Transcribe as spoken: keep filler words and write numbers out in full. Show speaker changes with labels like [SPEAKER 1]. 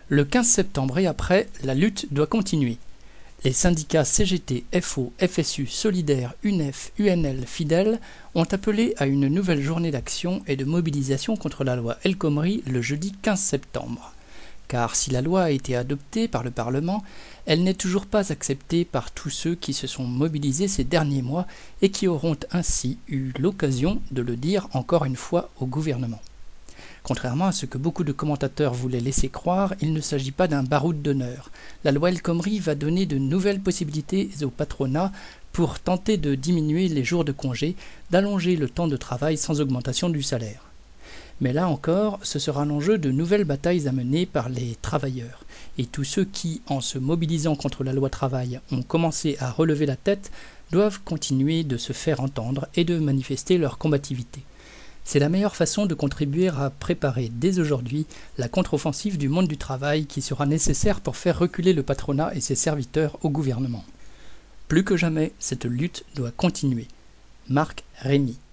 [SPEAKER 1] Le quinze septembre et après, la lutte doit continuer. Les syndicats C G T, F O, F S U, Solidaires, U N E F, U N L, Fidel ont appelé à une nouvelle journée d'action et de mobilisation contre la loi El Khomri le jeudi quinze septembre. Car si la loi a été adoptée par le Parlement, elle n'est toujours pas acceptée par tous ceux qui se sont mobilisés ces derniers mois et qui auront ainsi eu l'occasion de le dire encore une fois au gouvernement. Contrairement à ce que beaucoup de commentateurs voulaient laisser croire, il ne s'agit pas d'un baroud d'honneur. La loi El Khomri va donner de nouvelles possibilités au patronat pour tenter de diminuer les jours de congé, d'allonger le temps de travail sans augmentation du salaire. Mais là encore, ce sera l'enjeu de nouvelles batailles à mener par les travailleurs. Et tous ceux qui, en se mobilisant contre la loi travail, ont commencé à relever la tête, doivent continuer de se faire entendre et de manifester leur combativité. C'est la meilleure façon de contribuer à préparer dès aujourd'hui la contre-offensive du monde du travail qui sera nécessaire pour faire reculer le patronat et ses serviteurs au gouvernement. Plus que jamais, cette lutte doit continuer. Marc Rémy.